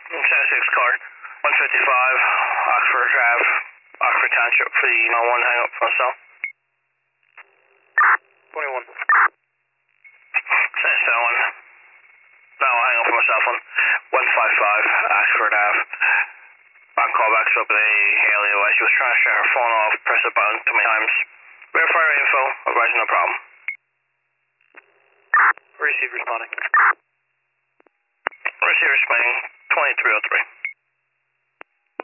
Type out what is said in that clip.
6 car, 155, Oxford Ave, Oxford Township for the 1 hang up from cell. 21. 7, now I'll hang up from my cell phone, 155, Oxford Ave. On callbacks up in the area where she was trying to shut her phone off, press the button too many times. Verify her info, otherwise no problem. Receive responding. Receiver responding, 2303.